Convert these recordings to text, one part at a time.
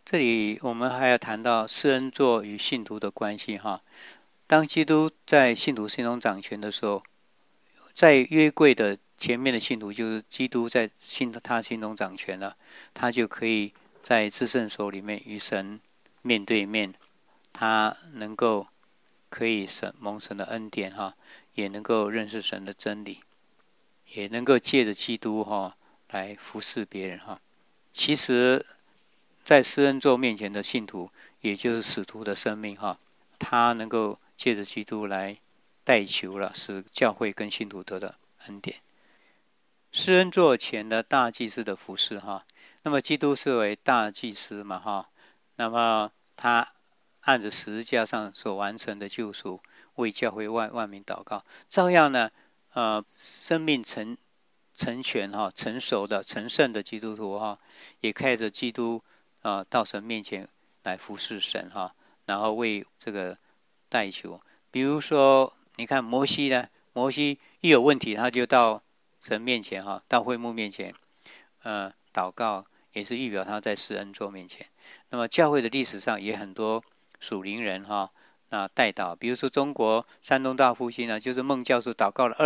这里我们还要谈到施恩座与信徒的关系哈。当基督在信徒心中掌权的时候，在约柜的前面的信徒就是基督在他心中掌权了，他就可以在至圣所里面与神面对面，他能够可以蒙神的恩典哈，也能够认识神的真理，也能够借着基督哈来服侍别人哈。其实，在施恩座面前的信徒，也就是使徒的生命哈，他能够借着基督来代求了，使教会跟信徒得的恩典。施恩座前的大祭司的服侍哈，那么基督是为大祭司嘛哈，那么他按着十字架上所完成的救赎，为教会万民祷告。照样呢，生命成全哈，成熟的成圣的基督徒哈，也开着基督到神面前来服侍神哈，然后为这个代求。比如说，你看摩西呢，摩西一有问题，他就到神面前哈，到会幕面前，祷告，也是预表他在施恩座面前。那么教会的历史上也很多属灵人哈，那代祷，比如说中国山东大复兴呢，就是孟教授祷告了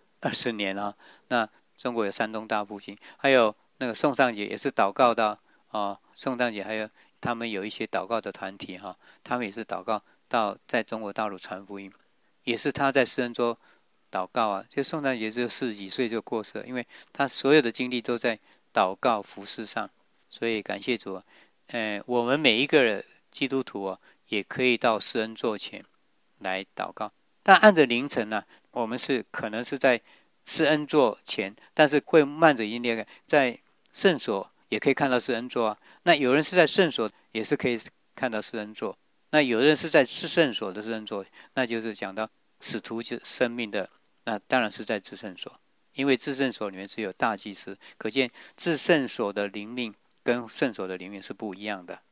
20年啊，那中国有山东大复兴，还有那个宋尚节也是祷告到宋尚节，还有他们有一些祷告的团体哈，他们也是祷告到在中国大陆传福音，也是他在施恩座祷告啊。就宋尚节只有40几岁就过世了，因为他所有的精力都在祷告服事上，所以感谢主。我们每一个基督徒也可以到施恩座前来祷告，但按着凌晨呢，我们是可能是在施恩座前，但是会慢着音列在圣所也可以看到施恩座啊。那有人是在圣所也是可以看到施恩座，那有人是在至圣所的施恩座，那就是讲到使徒生命的，那当然是在至圣所，因为至圣所里面只有大祭司，可见至圣所的灵命跟圣所的灵命是不一样的。